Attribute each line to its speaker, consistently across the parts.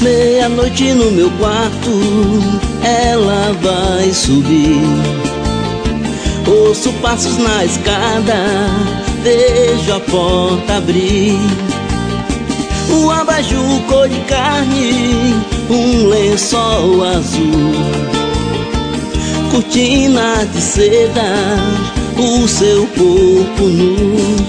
Speaker 1: Meia-noite no meu quarto, ela vai subir. Ouço passos na escada, vejo a porta abrir. Um abajur cor de carne, um lençol azul, cortina de seda, o seu corpo nu.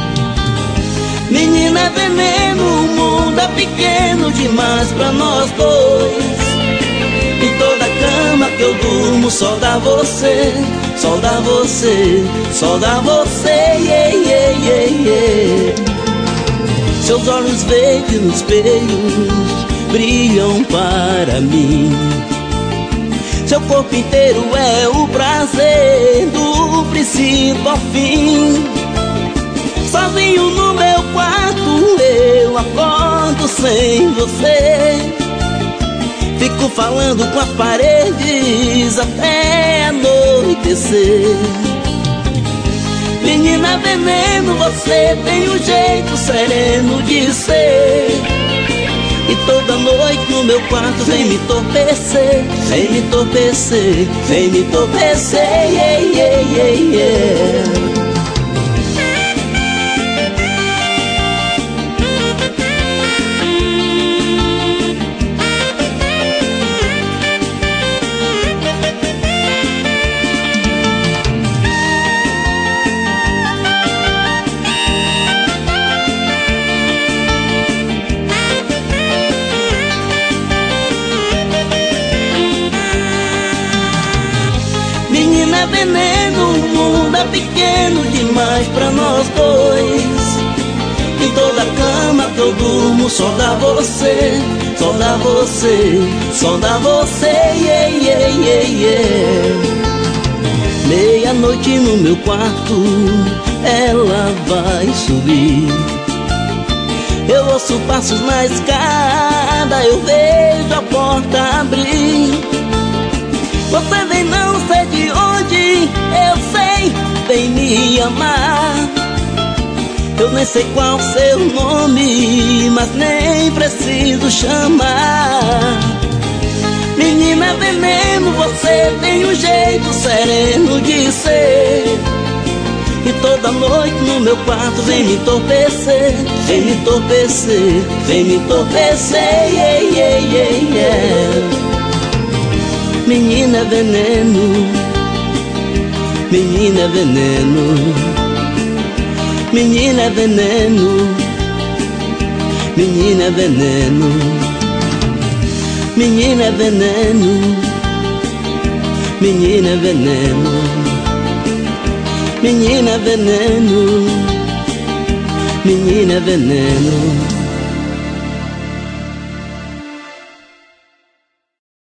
Speaker 1: Menina veneno, o mundo é pequeno demais pra nós dois. Em toda cama que eu durmo só dá você, só dá você, só dá você, yeah, yeah, yeah, yeah. Seus olhos verdes nos espelhos brilham para mim. Seu corpo inteiro é o prazer do princípio ao fim. Sozinho no meu quarto eu acordo sem você. Fico falando com as paredes até anoitecer. Menina veneno, você tem um jeito sereno de ser. E toda noite no meu quarto vem me entorpecer, vem me entorpecer, vem me entorpecer, yeah, yeah, yeah, yeah. Menina veneno, o mundo é pequeno demais pra nós dois. Em toda cama que eu durmo só dá você, só dá você, só dá você, yeah, yeah, yeah, yeah. Meia-noite no meu quarto, ela vai subir. Eu ouço passos na escada, eu vejo a porta abrir. Você vem não sei de onde, eu sei, vem me amar. Eu nem sei qual seu nome, mas nem preciso chamar. Menina veneno, você tem um jeito sereno de ser. E toda noite no meu quarto vem me entorpecer, vem me entorpecer, vem me entorpecer, yeah, yeah, yeah, yeah. Menina veneno, menina veneno, menina veneno, menina veneno, menina veneno, menina veneno, menina veneno, menina veneno.